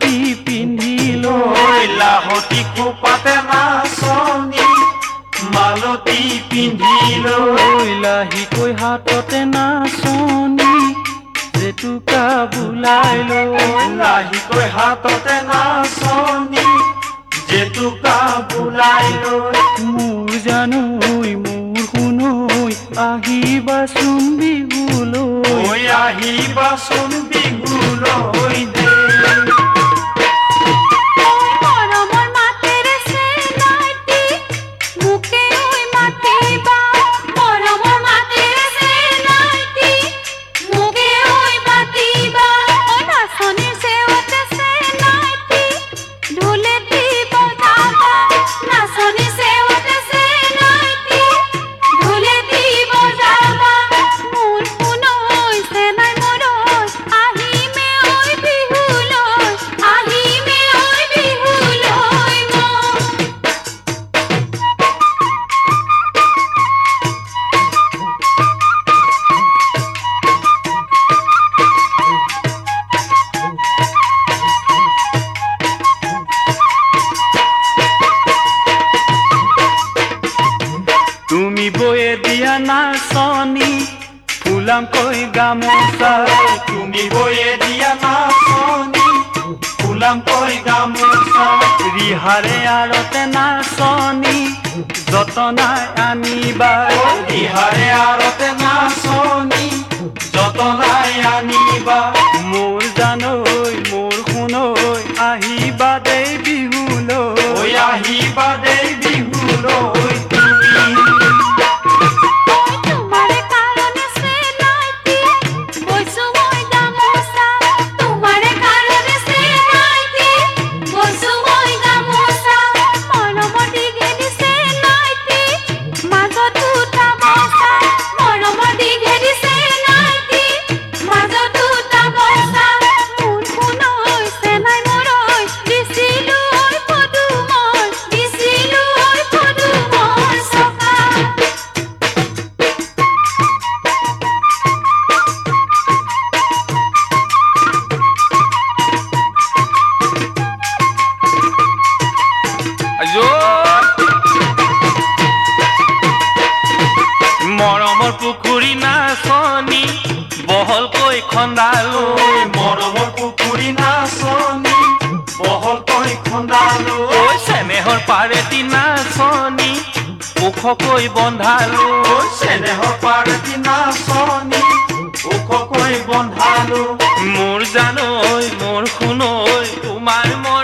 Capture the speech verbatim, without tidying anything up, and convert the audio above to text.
মালতী পিন্ধি লৈ লাহতি খোপাতে নাচনী মালতী পিন্ধি লৈ লাহিকৈ হাততে নাচনী জেতুকা বুলাই লৈ লাহিকৈ হাততে নাচনী জেতুকা বুলাই লৈ মোৰ জানৈ মোৰ শুনৈ আহিবাচোন বিহুলৈ ঐ আহিবাচোন বিহুলৈ দে তুমি বয়ে দিয়া নাচনী ফুলামকৈ গামোচা তুমি বয়ে দিয়া নাচনী ফুলামকৈ গামোচা ৰিহাৰে আৰতে নাচনী যতনাই আনিবা ৰিহাৰে আৰতে নাচনী যতনাই আনিবা মোৰ জানৈ মোৰ শুনৈ আহিবা দেই বিহুলৈ ঐ আহিবা দেই বিহুলৈ মৰমৰ পুখুৰী নাচনী বহলকৈ খন্দালো মৰমৰ পুখুৰী নাচনী বহলকৈ খন্দালো চেনেহৰ পাৰেতি নাচনী ওখকৈ বন্ধালো চেনেহৰ পাৰেতি নাচনী ওখকৈ বন্ধালো মোৰ জানৈ মোৰ শুনৈ তোমাৰ মন